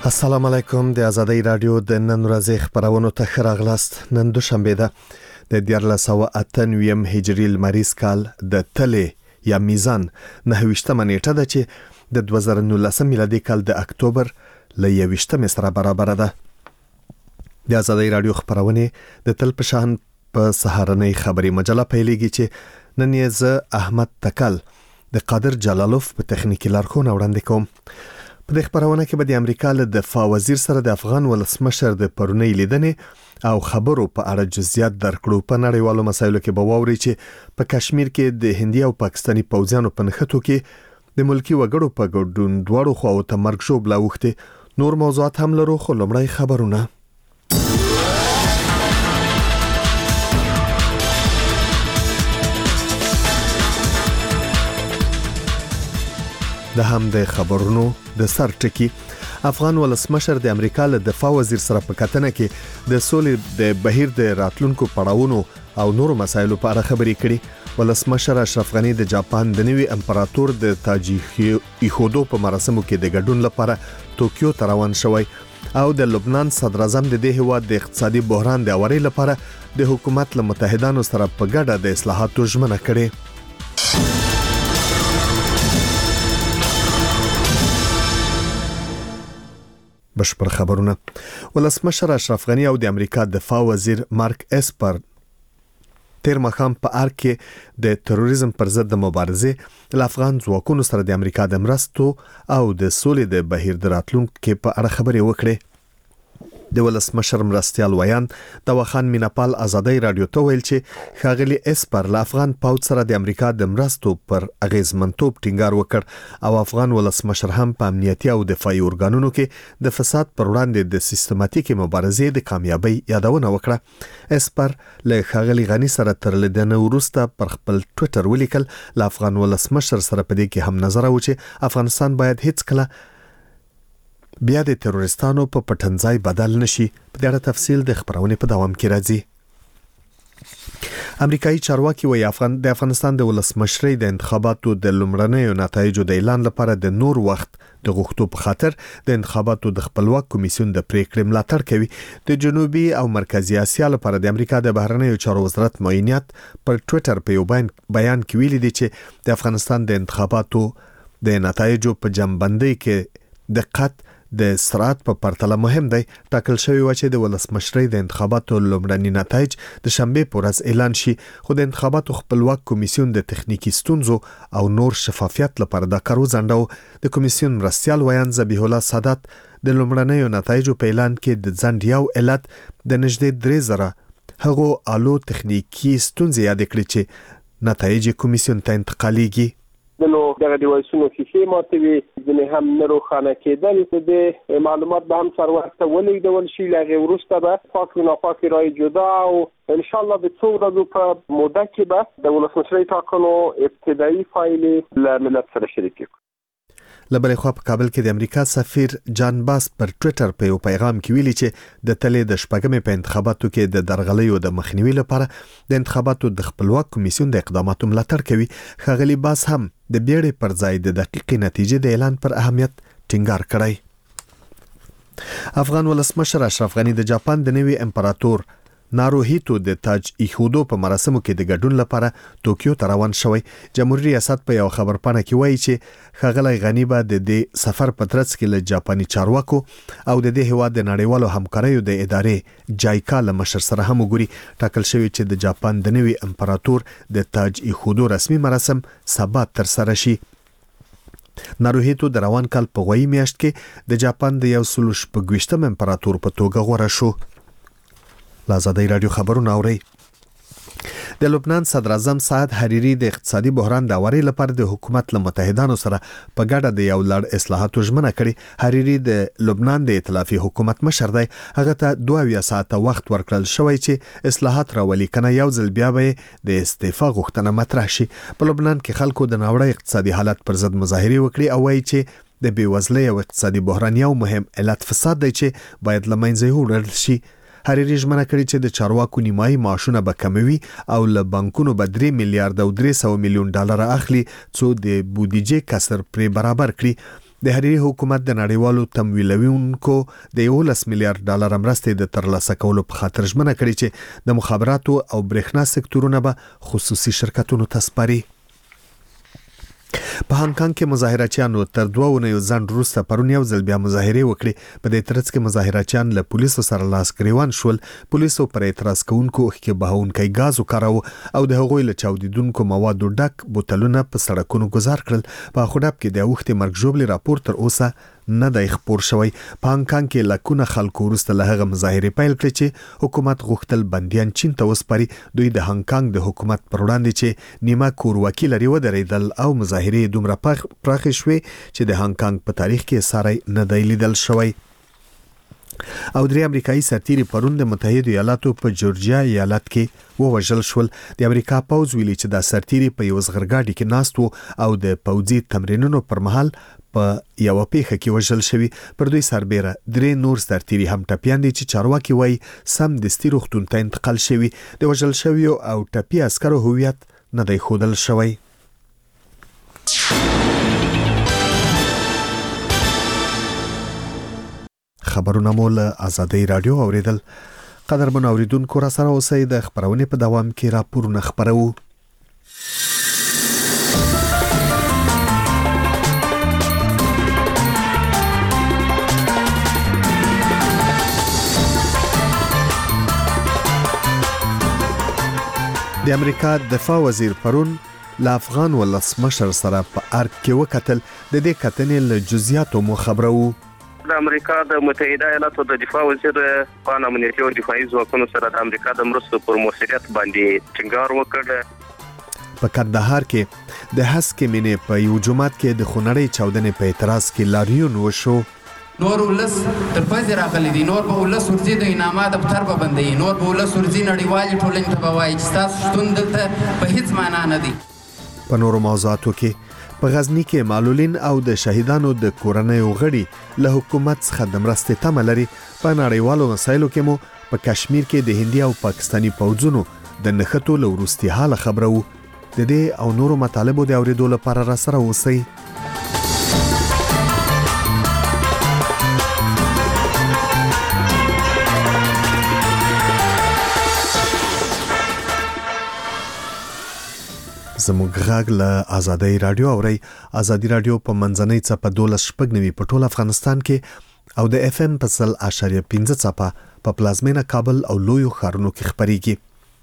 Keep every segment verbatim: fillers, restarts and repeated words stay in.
السلام علیکم. د آزادۍ رادیو د نن ورځې خبرونو ته ښه راغلاست. نن دوشنبه ده د دیارلس سوه اته نوي هجري لمریز کال د تلې یا میزان نهه ویشتمه نیټه ده چې د دوه زره نولس میلادي کال د اکتوبر له یو ویشتمې سره برابر ده. د آزادۍ رادیو خبرونه د تل په شان په سهارنۍ خبري مجله پیلېږي چې نن یې زه احمد تکل د قادر جلالوف په تخنیکی لارښوونه وړاندې کوم. په دې خبرونه کې به د امریکا له دفاع وزیر سره د افغان ولسمشر د پرونی لیدنې او خبرو په اړه جزئیات درکړو. په نړیوالو مسایلو کې به واوري چې په کشمیر کې د هندي او پاکستاني پوځیانو په نښتو کې د ملکی وګړو په ګډون دواړو خواو ته مرګ ژوبله اوښتې. نور موضوعات هم لرو، خو لومړی خبرونه. د هم د خبرونو د سر ټکی. افغان ولسمشر د امریکا له دفاع وزیر سره په کتنه کې د سولې د بهیر د راتلونکو پړاوونو او نورو مسایلو په اړه خبرې کړي. ولسمشر اشرف غنی د جاپان د نوي امپراتور د تاج ایښودو په مراسمو کې د ګډون لپاره توکیو ته روان شوی او د لبنان صدر اعظم د دې هیواد د اقتصادي بحران د اوري لپاره د حکومت له متحدانو سره په ګډه د اصلاحاتو ژمنه کړې. بشپړ خبرونه. ولسمشر اشرف غنی او د امریکا دفاع وزیر مارک اسپر تیر مخام په ارګ کې د تروریزم پر ضد د مبارزې له افغان ځواکونو سره د امریکا د مرستو او د سولې د بهیر د راتلونکو په اړه خبرې وکړې. د ولسمشر مرستیال ویان د وخان میناپال آزادۍ رادیو ته ویل چې ښاغلي اسپر له افغان پوځ سره د امریکا د مرستو پر اغیزمنتوب ټینګار وکړ او افغان ولسمشر هم په امنیتي او دفاعي ارګانونو کې د فساد پر وړاندې د سیستماتیکي مبارزې د کامیابی یادونه وکړه. اسپر له ښاغلي غنی سره تر لیدنې وروسته پر خپل ټوئیټر ولیکل له افغان ولسمشر سره په دې کې هم نظر و چې افغانستان باید هیڅ کله بیا د تروریستانو په پټنځای بدل نشي. په دې اړه تفصیل د خبرونې په دوام کې راځي. امریکایي چارواکي وايي افغان د افغانستان د ولسمشرۍ د انتخاباتو د لومړنیو نتایجو د اعلان لپاره د نور وخت د غوښتو په خاطر د انتخاباتو د خپلواک کمیسیون د پریکړې ملاتړ کوي. د جنوبي او مرکزی اسیا لپاره د امریکا د بهرنیو چارو وزارت معاونیت پر ټوئیټر په یو بیان کې ویلي دی چې د افغانستان د انتخاباتو د نتایجو په جمعبندۍ کې دقت د سرعت په پرتله مهم دی. ټاکل شوی و چې د ولسمشرۍ د انتخاباتو لومړني نتایج د شنبه په ورځ اعلان شي، خو د انتخاباتو خپلواک کمیسیون د تخنیکی ستونزو او نور شفافیت لپاره د کارو ځنډو. د کمیسیون مرستیال ویان ذبیح الله سادات د لومړنیو نتایجو په اعلان کې د ځنډ یو علت د نږدې درې زره هغو آلو تخنیکی ستونزې یاد کړې چې نتایج کمیسیون ته انتقالیږي. نو دغه ډیوایسونو شیشې ماتوي، ځینې هم نه روښانه کېدل. د معلومات به هم سرورته ولېږدول شي، له هغې وروسته به پاک و ناپاک رای جدا او انشاءالله د څو ورځو په موده کې به د ولسمشرۍ ټاکنو ابتدایي پایلې له ملت سره شریکې کړو. له بلې خوا په کابل کې د امریکا سفیر جان باس پر ټوئیټر په یو پیغام کې ویلي چې د تلې د شپږمې په انتخاباتو کې د درغلیو د مخنیوي لپاره د انتخاباتو د خپلواک کمیسیون د اقداماتو ملاتړ کوي. ښاغلي باس هم د بیړې پر ځای د دقیقې نتیجې د اعلان پر اهمیت ټینګار کړی. افغان ولسمشر اشرف غنی د جاپان د نوي امپراتور ناروهیتو د تاج ایښودو په مراسمو کې د ګډون لپاره توکیو ته روان شوی. جمهوریت ریاست په یو خبرپاڼه کې وایي چې ښاغلی غنی به د دې سفر په ترڅ کې له جاپاني چارواکو او د دې هیواد د نړیوالو همکاریو د ادارې جایکا له مشر سره هم وګوري. ټاکل شوی چې د جاپان د نوي امپراتور د تاج ایښودو رسمي مراسم سبا تر سره شي. ناروهیتو د روان کال په غوي میاشت کې د جاپان د یو سل شپږویشتم امپراتور په توګه غوره شو. آزادۍ رادیو خبرونه اورئ. د لبنان صدر اعظم سعد حریری د اقتصادي بحران د اوري لپاره د حکومت له متحدانو سره په ګډه د یو لړ اصلاحاتو ژمنه کړې. حریری د لبنان د ائتلافي حکومت مشر دی. هغه ته دوه اویا ساعته وخت ورکړل شوی چې اصلاحات راولي، کنه یو ځل بیا به د استعفا غوښتنه مطرح شي. په لبنان کې خلکو د ناوړه اقتصادي حالت پر ضد مظاهرې وکړي او وایي چې د بیوزلۍ او اقتصادي بحران یو مهم علت فساد دی چې باید له منځه یوړل شي. حریری ژمنه کړې چې د چارواکو نیمایي معاشونه به کموي او له بانکونو به درې میلیارډ او درې سوه میلیون ډالر اخلي څو د بودیجې کسر پرې برابر کړي. د حریری حکومت د نړیوالو تمویلونکو د یولس میلیارډ ډالر مرستې د ترلاسه کولو په خاطر ژمنه کړې چې د مخابراتو او برېښنا سکتورونه به خصوصي شرکتونو ته سپاري. په هانګ کانګ کې مظاهراتچیانو تر دوه اونیو ځنډ وروسته پرون یو ځل بیا مظاهرې وکړې. په دې ترڅ کې مظاهراتچیان له پولیسو سره لاس ګریوان شول. پولیسو پر اعتراض کوونکو اوښکې بهونکی ګاز وکاراوه او د هغوی له چاودیدونکو موادو ډک بوتلونه په سړکونو ګذار کړل. په اخوډاب کې د اوښتې مرګ ژوبلې راپور تر اوسه نه دی خپور شوی. په هانګ کانګ کې لکونه خلکو وروسته له هغه مظاهرې پیل کړې چې حکومت غوښتل بندیان چین ته وسپاري. دوی د هانګ کانګ د حکومت پر وړاندې چې نیمه کورواکي لري ودرېدل او مظاهرې دومره پراخې شوې چې د هانګ کانګ په تاریخ کې ساری نه دی لیدل شوی. او درې امریکایي سرتیري پرون د متحده ایالاتو په جورجیا ایالت کې ووژل شول. د امریکا پوځ ویلي چې دا سرتیري په یو زغرګاډي کې ناست وو او د پوځي تمرینونو پر مهال په یو پیښه کې وژل شوی. پر دوی سربېره درې نور سرتیري هم ټپیان دي چې چارواکي وایي سم دستي روغتون ته انتقال شوی. د وژل شویو او ټپي عسکرو هویت نه دی ښودل شوی. خبرونه مو له آزادۍ رادیو اوریدل. قدرمن اوریدونکو را سره اوسئ. د خبرونې په دوام کې راپورونه خبرو. د امریکا دفاع وزیر پرون له افغان ولسمشر سره په ارګ کې وکتل. د دې کتنې له جزئیاتو مو خبرو. د امریکا د متحده ایالاتو د دفاع وزیر په امنیتي او دفاعي ځواکونو سره د امریکا د مرستو پر موثریت باندې ټینګار وکړ. په کندهار کې د هسکې مینې په یو جومات کې د خونړۍ چاودنې په اعتراض کې لاریون وشو. نور ولس تر پځې راغلي دي. نور به ولس ورځي د انعامات دفتر به بندوي. نور به ولس ورځي نړیوالې ټولنې ته به وایي چې ستاسو شتون دلته په هیڅ معنا نه دی. په نورو موضوعاتو کې په غزنی کې معلولین او د شهیدانو د کورنیو غړي له حکومت څخه د مرستې تمه لري. په نړیوالو مسایلو کې مو په کشمیر کې د هندي او پاکستاني پوځونو د نښتو له وروستي حاله خبرو. د دې او نورو مطالبو د اوریدو لپاره را سره اوسئ. زموږ غږ له آزادۍ رادیو اوري. آزادۍ رادیو په منځنۍ څپه دولس شپږ نوي په ټول افغانستان کې او د اف ام په سل اشاریه پنځه څپه په پلازمینه کابل او لویو ښارونو کې خبريږي.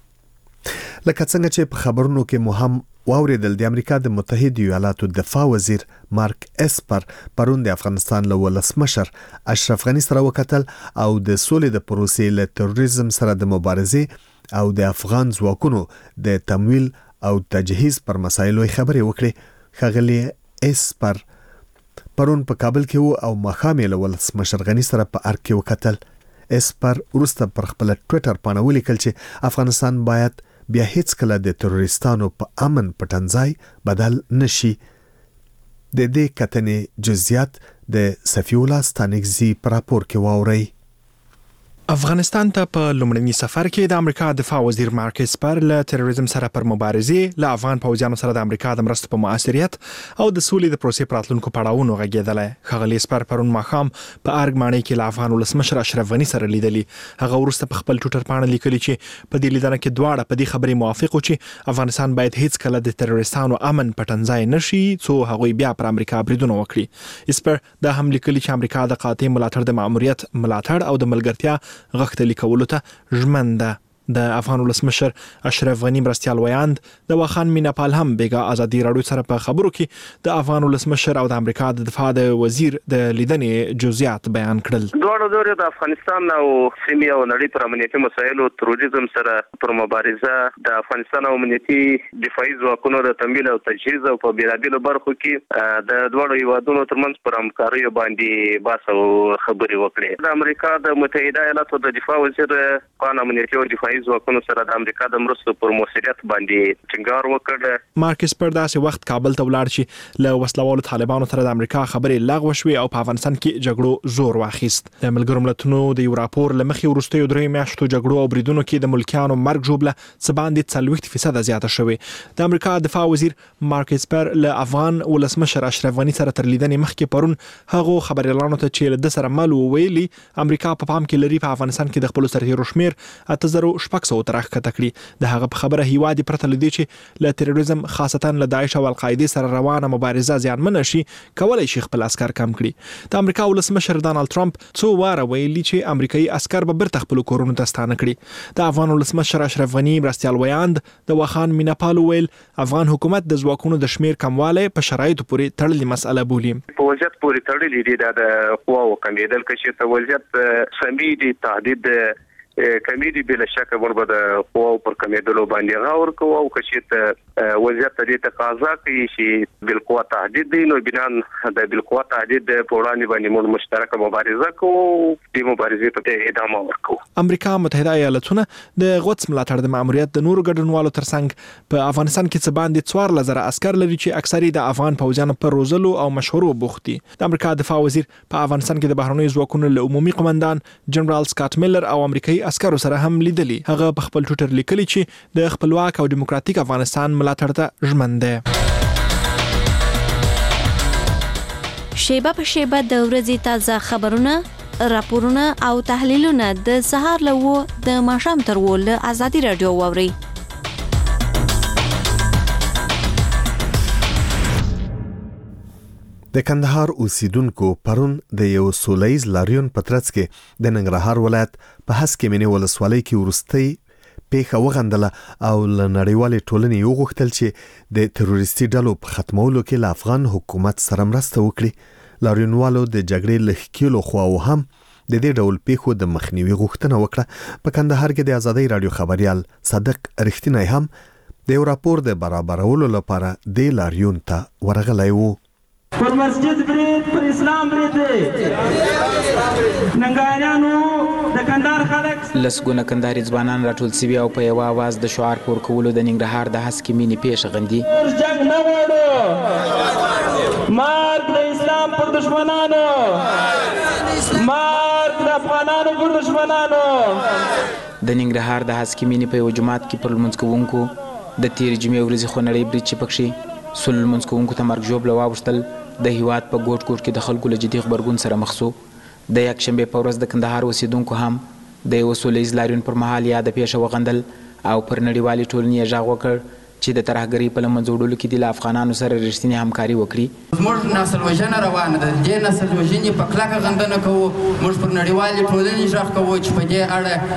لکه څنګه چې په خبرونو کې مو هم واوریدل، د امریکا د متحده ایالاتو دفاع وزیر مارک اسپر پرون د افغانستان له ولسمشر اشرف غنی سره وکتل او د سولې د پروسې له تروریزم سره د مبارزې او د افغان ځواکونو د تمویل او تجهیز پر مسایلو خبرې وکړي. ښاغلی اسپر پرون په کابل کې وو او مخامې له ولسمشر غنی سره په ارګ کې وکتل. اسپر وروسته پر خپل ټویټر باندې ولیکل چې افغانستان باید بیا هیڅ کله د تروریستانو په امن پټنځای بدل نشي. د دې کتنې جزئیات د صفی الله ستانکزي په راپور کې واورئ. افغانستان ته په لومړني سفر کې د امریکا دفاع وزیر مارک اسپر له تروریزم سره پر مبارزې له افغان پوځیانو سره د امریکا د مرستو په مؤثریت او د سولې د پروسې پراتلونکو پړاوونو غږېدلی. ښاغلی اسپر پرون ماښام په ارګ ماڼۍ کې له افغان ولسمشر اشرف غنی سره لیدلی. هغه وروسته په خپل ټویټر باندې لیکلي چې په دې لیدنه کې دواړه په دې خبرې موافق وو چې افغانستان باید هیڅ کله د تروریستانو امن پټنځای نشي څو هغوی بیا پر امریکا بریدونه وکړي. اسپر دا هم لیکلي چې امریکا د قاطع ملاتړ د ماموریت ملاتړ او د ملګرتیا غښتلي کولو ته ژمن ده. د افغان ولسمشر اشرف غنی مرستیال ویاند د واخان میناپال هم بیګا آزادۍ راډیو سره په خبرو کې د افغان ولسمشر او د امریکا د دفاع د وزیر د لیدنې جزئیات بیان کړل. دواړو دورې د افغانستان او سیمې او نړۍ پر امنیتي مسایلو تروریزم سره پر مبارزه د افغانستان او امنیتي دفاعي ځواکونو د تمویل او تجهیز او په بیلابیلو برخو کې د دواړو هیوادونو ترمنځ پر همکاریو باندې بحث او خبرې وکړې. د امریکا د متحده ایالاتو د دفاع وزیر په امنیتي او دفاعي دفاعي ځواکونو سره د امریکا د مرستو پر موثریت باندې ټینګار وکړ. مارک اسپر داسې وخت کابل ته ولاړ چې له وسلوالو طالبانو سره د امریکا خبرې لغوه شوې او په افغانستان کې جګړو زور واخیست. د ملګرو ملتونو د یو راپور لمخې وروستیو درې میاشتو جګړو او بریدونو کې د ملکیانو مرګ ژوبله څه باندې څلوېښت فیصد زیاته شوې. د امریکا دفاع وزیر مارک اسپر له افغان ولسمشر اشرف غنی سره تر لیدنې مخکې پرون هغه خبريالانو ته چې د سره مل ویلي امریکا په پام کې لري په افغانستان کې د خپل سرتیرو شمیر اته زره شپږ سوه تر راښکته کړي. د هغه په خبره هیواد پرته لدی چې له تروریزم خاصتا له داعش او القاعده سره روانه مبارزه زیانمن شي کولای شي خپل عسكر کم کړي. د امریکا ولسمشر ډانلډ ټرمپ څو واره ویلي چې امریکایي عسكر به برته خپل کورونو ته ستانه کړي. د افغان ولسمشر اشرف غنی مرستيال ویاند د واخان میناپال ویل افغان حکومت د ځواکونو د شمیر کمواله په شرایطو پورې تړلې مسله بولي. په وضعیت پورې تړلې دي د قواو کمیدل کې چې وضعیت سمي دي تهدید کمیدي بل شک وربه د قواو پر کمیدلو باندې غور کوو او چې وضعیت د تقاضا کوي چې بل قوا تهدید دي نو بنان د بل قوا تهدید په وړاندې باندې موږ مشترکه مبارزه کوو د مبارزې په ادامه ورکوو. امریکا متحده ایالاتونه د غوڅ ملاتړ د ماموریت د نورو ګډونوالو ترڅنګ په افغانستان کې څه باندې څوار لزر عسكر لري چې اکثري د افغان پوځیانو پر روزلو او مشورو بوختي. د امریکا دفاع وزیر په افغانستان کې د بهرنیو ځواکونو له عمومي قومندان جنرال سکاټ میلر او امریکایي عسکرو سره هم لیدلی. هغه په خپل ټوئیټر لیکلی چې د خپلواک او دیموکراتیک افغانستان ملاتړ ته ژمن دی. شیبه په شیبه د ورځې تازه خبرونه، راپورونه او تحلیلونه د سهار له و د ماښام تر و له ازادي رادیو واوري. د کندهار اوسیدونکو پرون د یو سولهییز لاریون په ترڅ کې د ننګرهار ولایت په هسکې مینې ولسوالۍ کې ورستۍ پیښه وغندله او له نړیوالې ټولنې وغوښتل چې د تروریستي ډلو په ختمولو کې له افغان حکومت سره مرسته وکړي. لاریونوالو د جګړې له ښکېلو خواو هم د دې ډول پیښو د مخنیوي غوښتنه وکړه. په کندهار کې د ازادۍ رادیو خبريال صادق رښتینی هم د یو راپور د برابرولو لپاره د لاریون ته ورغلی و. پر مسجد برید پر اسلام برید دی ننګاریانو د کندهار خلک لسګونه کندهاري ځوانان راټول سوي او په یو आवाज د شعار پور کولو د ننګرهار د هسکې مینې پیښه غندي. جنگ نه غواړو، مرګ د اسلام پر دشمنانو، مرګ د افغانانو پر دشمنانو. د ننګرهار د هسکې مینې په یو جماعت کې پر لمونځ کوونکو د تېرې جمعې ورځې خونړی برید چې پکښې سل لمونځ کوونکو ته مرګ ژوبله واوښتل د هیواد په ګوټ ګوټ کې د خلکو له جدي غبرګون سره مخ سو. د یکشنبې په ورځ د کندهار اوسیدونکو هم د یو سولهییز لاریون پر مهال یاده پیښه وغندل او پر نړیوالې ټولنې یې غږ وکړ چې د ترهګرۍ په له منځه وړلو کې د له افغانانو سره رښتینې همکاري وکړي. موږ نسل وژنه روانه ده، دې نسل وژنې په کلکه غندنه کوو. موږ پر نړیوالې ټولنې غږ کوو چې په دې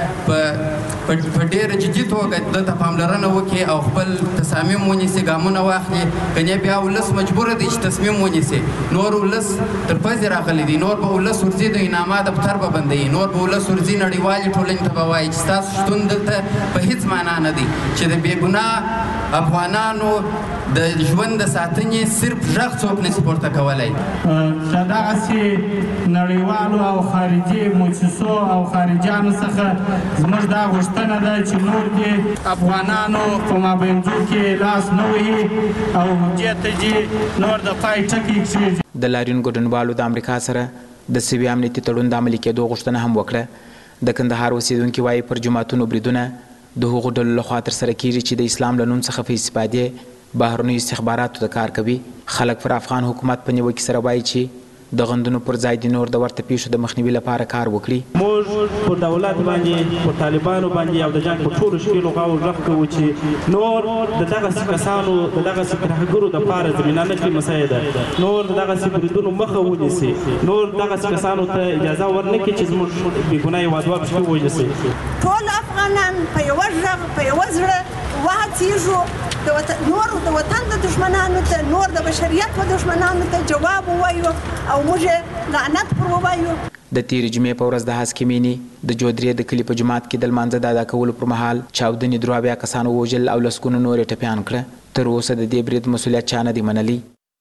اړه په ډېره جدي توګه دلته پاملرنه وکړي او خپل تصامیم ونیسي، ګامونه واخلي. کنې بیا ولس مجبوره دی چې تصمیم ونیسي. نور ولس تر پزې راغلی دی، نور به ولس ورځي د انعامات دفتر به بندوي، نور به ولس ورځي نړیوالې ټولنې ته به وایي چې ستاسو شتون دلته په هیڅ معنا نه دی، چې د بې ګناه افغانانو د ژوند د ساتنې صرف غږ څوک نشي پورته کولی. چې دغسې نړیوالو او خارجي مؤسسو او خارجیانو څخه زموږ دا غوښتنه ده چې نور دې افغانانو په مابینځو کې لاس نه وهي او دې ته دې نور د پای ټکي کښېږدي. د لاریون ګډونوالو د امریکا سره د سوي امنیتي تړون د عملي کېدو غوښتنه هم وکړه. د کندهار اوسیدونکي وایي پر جوماتونو بریدونه د هغو ډلو لخوا ترسره کیږي چې د اسلام له نوم څخه په استفادې بهرنیو استخباراتو ته کار کوي. خلک پر افغان حکومت په نیوکې سره وایي چې د غندونو پر ځای د نور د ورته پیښو د مخنیوي لپاره کار وکړي. موږ په دولت باندې په طالبانو باندې او د جنګ په ټولو شکلو غو غږ کوو چې نور د دغسې کسانو د دغسې ترهګرو دپاره زمینه نه کړي مسایده، نور د دغسې بریدونو مخه ونیسي، نور دغسې کسانو ته اجازه ورنکړي چې زموږ بېګناه هېوادوال پکې ووژني. ټول افغانان په یوه غږ په یوه زړه وهڅېږو نور د وطن د دشمنانو ته، نور د بشریت په دشمنانو ته جواب ووایو او موږ لعنت پر ووایو. د تېرې جمعې په ورځ د هسکې مینې د جودرې د کلي په جومات کې د لمانځه د ادا کولو پر مهال چاودنې درې اویا کسانو ووژل او لسګونو نور یې ټپیان کړه. تر اوسه د دې برید مسؤلیت چا نه دی منلی.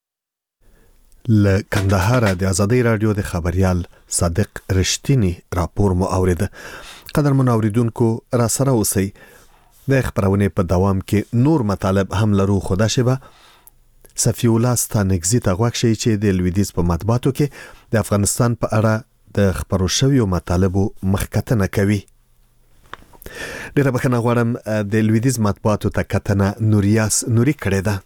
له کندهار د ازادۍ رادیو د خبريال صادق رښتینی راپور مو اوریده. قدرمن اوریدونکو را سره اوسئ. د خبرونه په دوام کې نور مطالب هم لرو. خدا شبه صفی الله ستانګزی ته غوښی چې د لویدیز په مطبوعاتو کې د افغانستان په اړه د خبرو شویو مطالبو مخکتنه کوي. ډیره بخښنه غواړم د لویدیز مطبوعاتو ته کتنه نوریاس نوري کړې ده.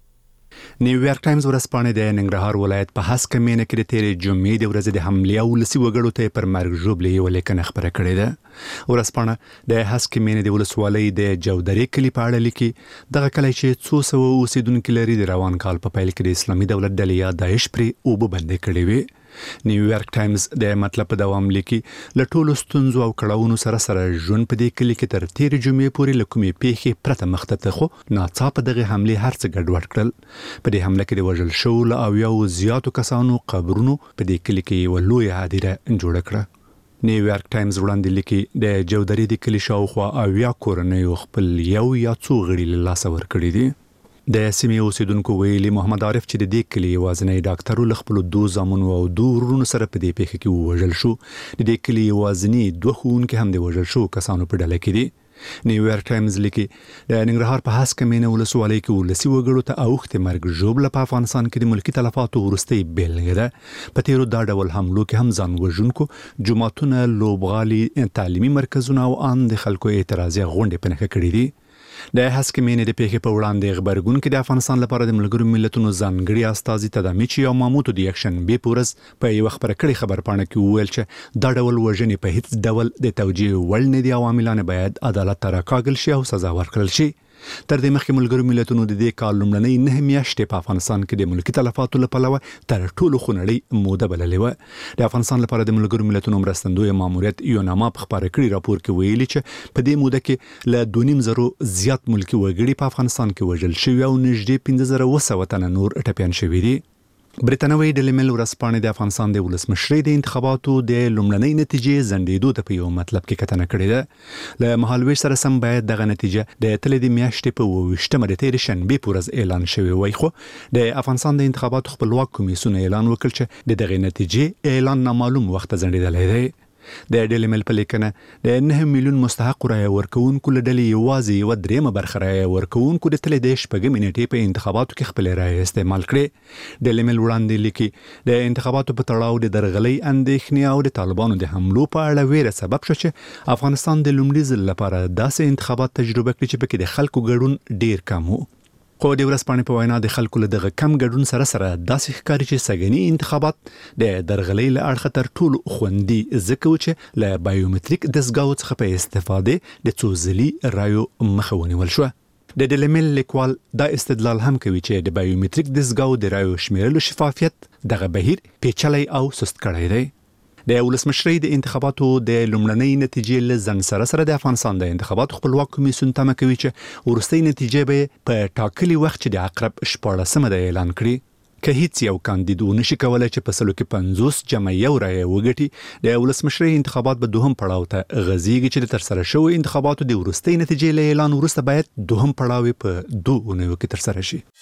نیویارک ټایمز ورځپاڼه د ننګرهار ولایت په هسک مینه کې د تیرې جمعې د ورځې د حملې او لسی وګړو ته پر مرګ ژوبلې یو لیکنه خبره کړې ده. ورځپاڼه د هسک مینه د ولسوالۍ د جودرې کلی په اړه لیکي دغه کلی چې څو سوه اوسیدونکو لري د روان کال په پیل کې د اسلامي دولت ډلې یا داعش پرې اوبه بندې کړې وې. نیویارک ټایمز د مطلب په دوام لیکي له ټولو ستونزو او کړاوونو سره سره ژوند په دې کلی کې تر تیرې جمعې پورې له کومې پیښې پرته مخته ته خو ناڅاپه دغه حملې هر څه ګډوډ کړل. په دې حمله کې د وژل شوو له اویاو زیاتو کسانو قبرونو په دې کلی کې یوه لویه هدیره جوړه کړه. نیویارک ټایمز وړاندې لیکي د جودرې د کلي شاوخوا اویا کورنیو خپل یو یا څو غړي له لاسه ورکړي دي. د سیمې اوسیدونکو ویلي محمد عارف چې د دې کلي یوازینی ډاکټر له خپلو دوه زامنو او دوه ورونو سره په دې پیښه کې ووژل شو. د دې کلي یوازینی دوه ښوونکي هم د وژل شوو کسانو په ډله کې دي. نیویارک ټایمز لیکي د ننګرهار په هسک مینه ولسوالۍ کې ولسي وګړو ته اوښتې مرګ ژوبله په افغانستان کې د ملکي تلفاتو وروستۍ بیلګه ده. په تیرو دا ډول حملو کې هم ځان وژونکو جوماتونه، لوبغالي، تعلیمي مرکزونه او ان د خلکو اعتراضي غونډې په نښه کړي دي. د هسک مینه د پیښې په وړاندې خبرګون کې د افغانستان لپاره د ملګرو ملتونو ځانګړي استازي تدامیچي او ماموتو د یکشن بې پورز په یو خبره کړي خبرپاڼه کې وویل چې دا ډول وژنې په هیڅ ډول د توجیه وړ نه دي او عاملان باید عدالت ته راکاږل شي او سزا ورکړل شي. تر دې مخکې ملګرو ملتونو د دې کال لومړنۍ نه میاشتې په افغانستان کې د ملکي تلفاتو له پلوه تر ټولو خونړۍ موده بللې وه. د افغانستان لپاره د ملګرو ملتونو مرستندوی ماموریت یوناما په خپاره کړي راپور کې ویلي چې په دې موده کې له دوه نیم زرو زیات ملکي وګړي په افغانستان کې وژل شوي او نږدې پنځه زره اووه سوه تنه نور ټپیان شوي دي. برېټانوي ډیلی میل ورځپاڼې د افغانستان د ولسمشرۍ د انتخاباتو د لومړنۍ نتیجې ځنډېدو ته په یو مطلب کې کتنه کړې ده. له مهالوېش سره سم باید دغه نتیجه د تلې د میاشتې په اووه ویشتمه د تېرې شنبې په ورځ اعلان شوې وای، خو د افغانستان د انتخاباتو خپلواک کمیسیون اعلان وکړ چې د دغې نتیجې اعلان نامعلوم وخت ځنډېدلی دی. د ډیلی میل په لیکنه د نه میلیون مستحق رایه ورکوونکو له ډلې یوازې یوه درېیمه برخه رایه ورکوونکو د تلې د شپږمې نیټې په انتخاباتو کې خپلې رایې استعمال کړې. ډیلی میل وړاندې لیکي د انتخاباتو په تړاو د درغلۍ اندېښنې او د طالبانو د حملو په اړه ویره سبب شو چې افغانستان د لومړي ځل لپاره داسې انتخابات تجربه کړي چې پکې د خلکو ګډون ډیر کم و. خو د ورځپاڼې په وینا د خلکو له دغه کم ګډون سره سره داسې ښکاري چې سږني انتخابات د درغلۍ له اړخه تر ټولو خوندي ځکه و چې له بایومتریک دستګاو څخه په استفادې د څو ځلي رایو مخه ونیول شوه. د ډیلی میل لیکوال دا استدلال هم کوي چې د بایومتریک دستګاو د رایو شمیرلو شفافیت دغه بهیر پیچلی او سست کړی دی. د ولسمشرۍ د انتخاباتو د لومړنۍ نتیجې له ځنډ سره سره د افغانستان د انتخاباتو خپلواک کمیسیون تمه کوي چې وروستۍ نتیجې به په ټاکلي وخت چې د عقرب شپاړلسمه ده اعلان کړي. که هیڅ یو کاندید ونشي کولی چې په سلو کې پنځوس جمع یو رایه وګټي، د ولسمشرۍ انتخابات به دوهم پړاو ته غځېږي چې د ترسره شویو انتخاباتو د وروستۍ نتیجې له اعلان وروسته باید دوهم پړاو په دوه اونیو کې ترسره شي.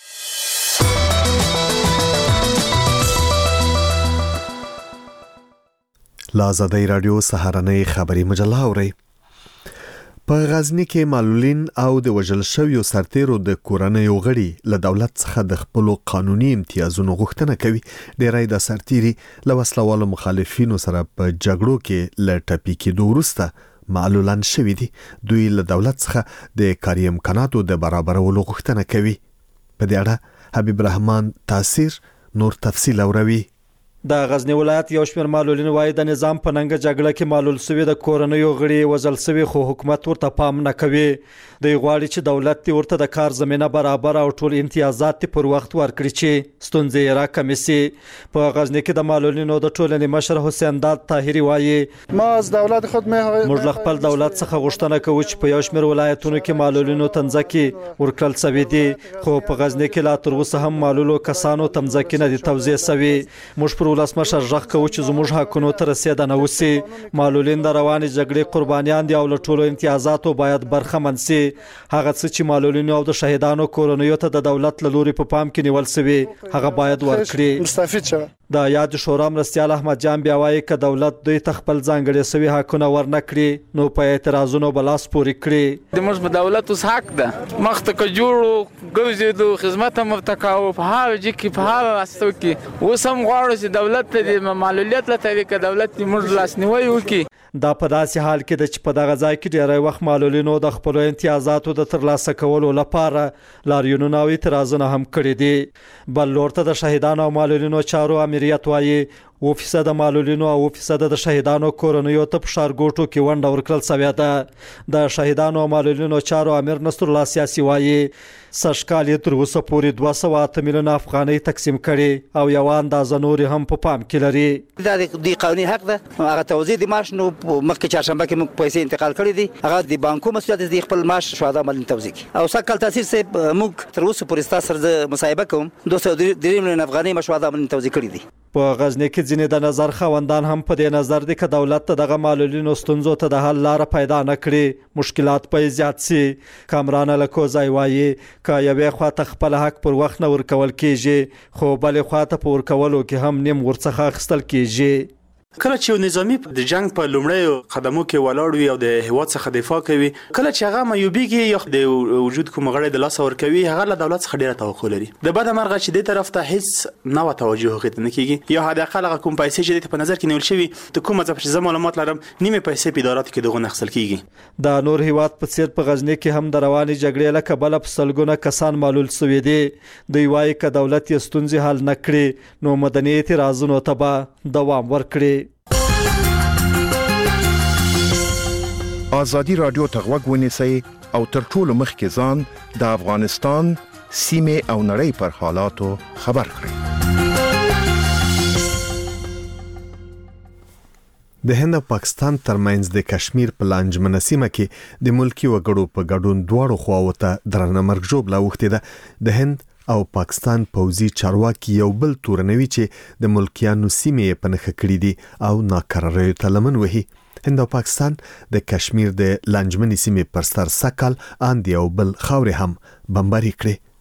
لا آزادۍ رادیو سهارنۍ خبري مجله اورئ. په غزني کې معلولین او د وژل شویو سرتیرو د کورنیو غړي له دولت څخه د خپلو قانوني امتیازونو غوښتنه کوي. ډیری د سرتیري له وسلوالو مخالفینو سره په جګړو کې له ټپي کېدو وروسته معلولان شوي دي. دوی له دولت څخه د کاري امکاناتو د برابرولو غوښتنه کوي. په دې اړه حبیب رحمان تاثیر نور تفصیل اوروي. د غزنی ولایت یو شمېر معلولین وایي د نظام په ننګه جګړه کې معلول سوي د کورنیو غړي وژل سوي، خو حکومت ورته پام نه کوي. دوی غواړي چې دولت دې ورته د کار زمینه برابر او ټول امتیازات پر وخت ورکړي چې ستونزې یې راکمې سي. په غزنی کې د معلولینو د ټولنې مشر حسین داد طاهري وایي ما از دولت خود موږ له خپل دولت څخه غوښتنه کوو چې په یو شمېر ولایتونو کې معلولینو ته مځکې ورکړل سوي دي، خو په غزنی کې لا تر اوسه هم معلولو کسانو ته مځکې نه دي توزیع سوي. موږ ولسمشر ژغ کوو چې زموږ حقونو ته رسیدنه وسي. معلولین د روانې جګړې قربانیان دي او له ټولو امتیازاتو باید برخمن سي. هغه څه چې معلولینو او د شهیدانو کورنیو ته د دولت له لوري په پام کې نیول سوي هغه باید ورکړي. د یاد شورا مرستیال احمد جان بیا وایي ک دولت دوی تخپل ځانګړي سوي حقونه ورنکړي نو په اعتراضونو بلاس پوری کړي د موږ په دولت اوس حق ده مخته ک جوړو ګوزیدو خدمت هم تکاو په هغه چې کې په هغه واسطو کې اوس هم غواړو چې دولت ته د معلولیت لته ک دولت موږ لاسنیوي وکړي دا په داسې حال کې د چې په دغه ځای کې ډېری وخت معلولینو د خپلو امتیازاتو د ترلاسه کولو لپاره لاریونونه او اعتراضونه هم کړي دي بل لور ته د شهیدانو او معلولینو چارو امریت وایي و فیصد معلولینو او فیصد د شهیدانو کورنیو ته په ښارګوټو کې ونډه ورکړل شوې ده د شهیدانو او معلولینو چارو امیر نصر الله سیاسي وایي سږ کال یې تر اوسه پورې دوه سوه اته میلیونه افغانۍ تقسیم کړي او یوه اندازه نورې هم په پام کې لري دا د قانوني حق ده هغه توزیع د معاش نو مخکې چهارشنبه کې موږ پیسې انتقال کړي دي هغه د بانکو مسؤلیت دی خپل معاش شهدا باندې توزیع کړي او سږ کال تاثیر صاحب موږ تر اوسه پورې ستاسو سره مصاحبه کوم دوه سوه درې میلیونه افغانۍ مشهدا باندې توزیع کړي دي په غزنی کې ځینې د نظر خوندان هم په دې نظر دي چې دولت ته دغه معلولینو ستونزو ته د حل لار پیدا نه کړي مشکلات په زیات سي کامران لکوزای وایي ک یوې خواته خپل حق پر وخت نه ورکول کیږي خو بلې خواته په ورکولو کې هم نیم ورڅخه اخیستل کیږي کله چې نظامی د جنگ په لومړی قدمو کې ولاړ وي او د هیواد څخه دفاع کوي کله چې هغه مایوبیږي یا د وجود کوم غړي د لاس ور کوي هغه له دولت څخه ډیره توقع لري د بده مرغه چې د طرف ته هیڅ نه توجه کوي نه کیږي یا حد اقل هغه کوم پیسې چې په نظر کې نیول شوی ته کومه ځکه چې معلومات لرم نیمه پیسې په ادارات کې دغه نخسل کیږي د نور هیواد په څیر په غزنی کې هم د رواني جګړې له کبله په سلګونه کسان معلول شوي دي دوی وایي ک دولت یې ستونزې حل نه کړي نو مدني اعتراضونو ته به دوام ورکړي آزادی رادیو ته غوږ ونیسئ او تر ټولو مخکې ځان د افغانستان سیمې او نړۍ پر حالاتو خبر کړئ. د هند او پاکستان ترمنځ د کشمیر په لانجمنه سیمه کې د ملکی وګړو په ګډون دواړو خواو ته درنه مرګ ژوبله اوښتې ده. د هند او پاکستان پوځي چارواکي یو بل تورنوي چې د ملکیانو سیمې په نښه کړې دي او ناکراریو ته لمن وهي. هند او پاکستان د کشمیر د لانجمنې سیمې پر سر سکل اند یو بل خاورې هم بمباري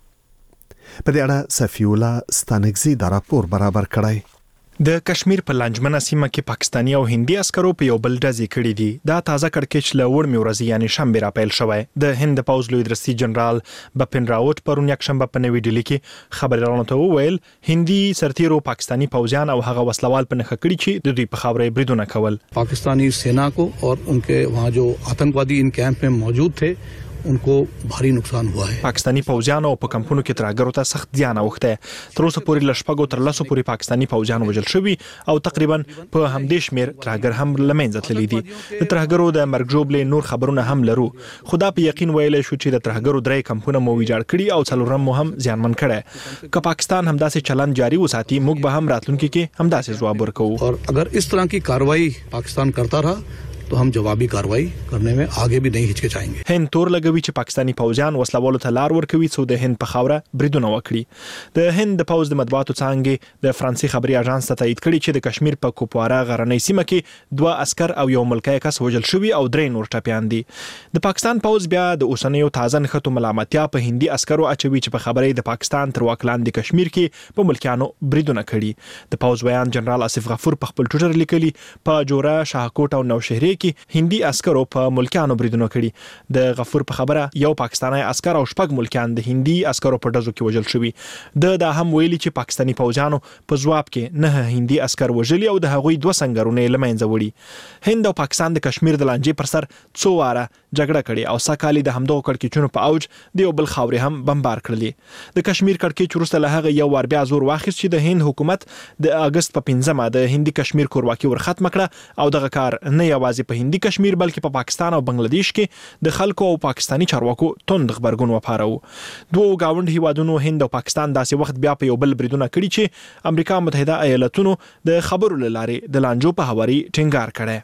کړې. په دې اړه صفی الله ستانکزي دا راپور برابر کړی. د کشمیر په لانجمنه سیمه کې پاکستاني او هندي عسکرو په یو بل ډزې کړې دي. دا تازه کړکېچ له وړمې ورځې یعنې شنبې راپیل شوی. د هند پوځ لوی درستي جنرال بپن راوت پرون یکشنبه په نوې ډیلي کې خبريالانو ته وویل هندي سرتیرو پاکستاني پوځیان او هغه وسلوال په نښه کړي چې د دوی په خاورې بریدونه کول. پاکستانی सेना को और उनके वहां जो आतंकवादी इन कैंप में मौजूद थे उनको भारी नुकसान हुआ है. پاکستانی پوځیانو په کمپونو کې ترهګرو ته سخت زیان اوښته. تر اوسه پورې لشپګو تر لاسو پورې پاکستانی پوځیان وژل شوي او تقریبا په همدې شمیر ترهګر هم لمنځه تللي دي. د ترهګرو د مرګ ژوبلې نور خبرونه هم لرو خو دا په یقین ویلی شو چې د ترهګرو درې کمپونه مو ویجاړ کړي او څلورم مو هم زیانمن کړي. که پاکستان همداسې چلند جاری وساتي موږ به هم راتلونکي کې همداسې ځواب ورکوو. और अगर इस तरह की कार्रवाई पाकिस्तान करता रहा तो हम जवाबी कार्रवाई करने में आगे भी नहीं हिचकिचाएंगे. هند تور لګوي چې پاکستانی پوځیان وسلوالو ته لار ورکوي څو د هند په خاوره بریدونه وکړي. د هند د پوځ د مطبوعاتو څانګې د فرانسې خبري اژانس ته تایید کړي چې د کشمیر په کوپوارا غرنۍ سیمه کې دوه عسكر او یو ملکی کس وژل شوي او درې نور ټپیان دي. د پاکستان پوځ بیا د اوسنیو تازه نښتو ملامتیا په هندي عسکرو اچوي چې په خبرې د پاکستان تر واک لاندې کشمیر کې په ملکیانو بریدونه کړي. د پوځ بیان جنرال آصف غفور په خپل ټویټر لیکلي په جوړه شاهکوټ او نوشهرې کې هندي عسکرو په ملکیانو بریدونه کړي. د غفور په خبره یو پاکستانی عسكر او شپږ ملکیان د هندي عسکرو په ډزو کې وژل شوي. د دا هم ویلي چې پاکستانی پوځیانو په ځواب کې نه هندي عسكر وژلي او د هغوی دوه سنگرونه لمنځه وړي. هند او پاکستان د کشمیر د لانجې پر سر څو واره جګړه کړې او سکهالی د همدغو کړکېچونو په اوج د یو بل خاورې هم بمبار کړلې. د کشمیر کړکېچ وروسته له هغه یو وار بیا زور واخیست چې د هند حکومت د اگست په پنځمه د هندي کشمیر کورواکي ورختم کړه او دغه کار نه یوازې په هندي کشمیر بلکې په پاکستان او بنگلاديش کې د خلکو او پاکستانی چارواکو توند خبرګون وپارو. دوه گاوند هیوادونو هند او پاکستان داسې وخت بیا په یو بل بریدونه کړي چې امریکا متحده ایالاتونو د خبرو لارې د لانجو په هواري ټینګار کړي.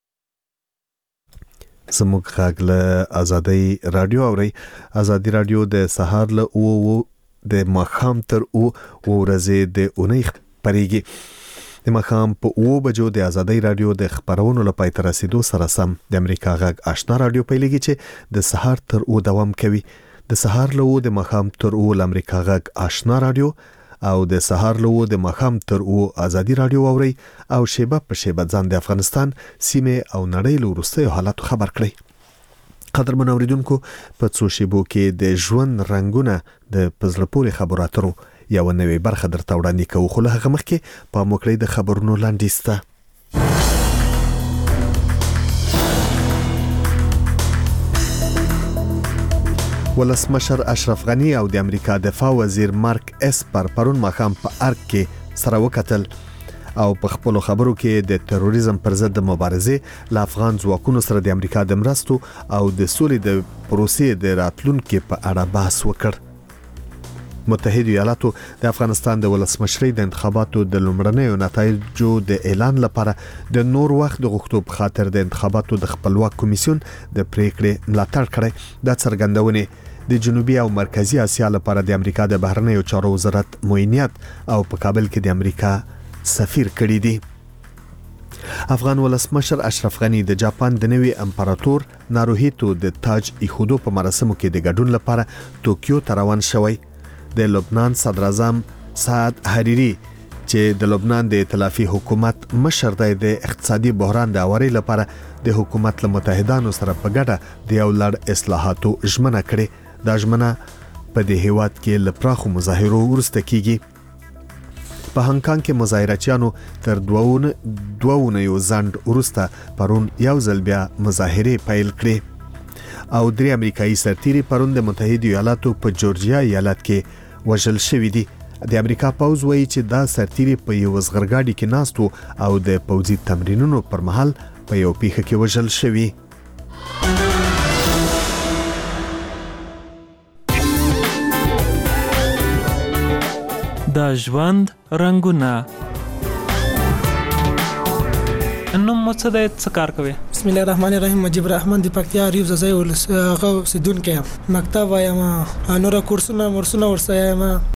زموږ غږ له ازادي رادیو اوري. ازادي رادیو د سهار له او د ماخام تر او ورځې د اونۍ خبريږي. د مخام په او بجو د ازادي رادیو د خبرونو لپاره تر رسیدو سره سم د امریکا غږ آشنا رادیو پیلېږي چې د سهار تر او دوام کوي. د سهار له او د مخام تر او د امریکا غږ آشنا رادیو او د سهار لو د مخام تر او ازادي رادیو اوري او شیبه په شیبه ځان د افغانستان سیمه او نړۍ له وروستیو حالات خبر کړي. قدرمن اوریدونکو په څو شیبو کې د ژوند رنگونه د پزلپوري خبراترو یو نوې برخه درته وړاندې کوو، خو له هغه مخکې په موکړې د خبرونو لاندېسته. ولسمشر اشرف غنی او د امریکا دفاع وزیر مارک اسپر پرون ماښام په ارګ کې سره وکتل او په خپل خبرو کې د تروریزم پر ضد مبارزه ل افغان ځواکونو سره د امریکا د مرستو او د سولې د پروسې د راتلونکو په اړه بحث وکړ. متحده ایالاتو د افغانستان د ولسمشرۍ د انتخاباتو د لومړنیو نتایجو د اعلان لپاره د نور وخت د غوښتو په خاطر د انتخاباتو د خپلواک کمیسیون د پریکړې ملاتړ کړی. د څرګندونې د جنوبي او مرکزی اسیا لپاره د امریکا د بهرنیو چارو وزارت معینیت او په کابل کې د امریکا سفیر کړی دی. افغان ولسمشر اشرف غنی د جاپان د نوي امپراتور ناروهیتو د تاج ایښودو په مراسمو کې د ګډون لپاره ټوکیو ته روان شوی. د لبنان صدر اعظم سعد حریری چې د لبنان د ائتلافي حکومت مشر دی د اقتصادي بحران د اوري لپاره د حکومت له متحدانو سره په ګډه د یو لړ اصلاحاتو ژمنه کړې. دا ژمنه په دې هیواد کې له پراخو مظاهرو وروسته کیږي. په هانګ کانګ کې مظاهرچیانو تر دوونه دوونه یو ځند وروسته پرون یو ځل بیا مظاهره پیل کړې او درې امریکایي سرتیري پرون د متحده ایالاتو په جورجیا ایالت کې وژل شوی دي. د امریکا پوز وایي چې دا سرتیري په یو زغرګاډي کې ناستو او د پوځي تمرینونو پر مهال په یو پیښه کې وژل شوی. د ژوند رنگونه. نو مو څه د څه کار کوي؟ بسم الله الرحمن الرحیم. مجيب الرحمن د پکتیا ریو زای ول هغه سیدون کې مکتب وایم، نور کورسونه مرسونه ورسایم.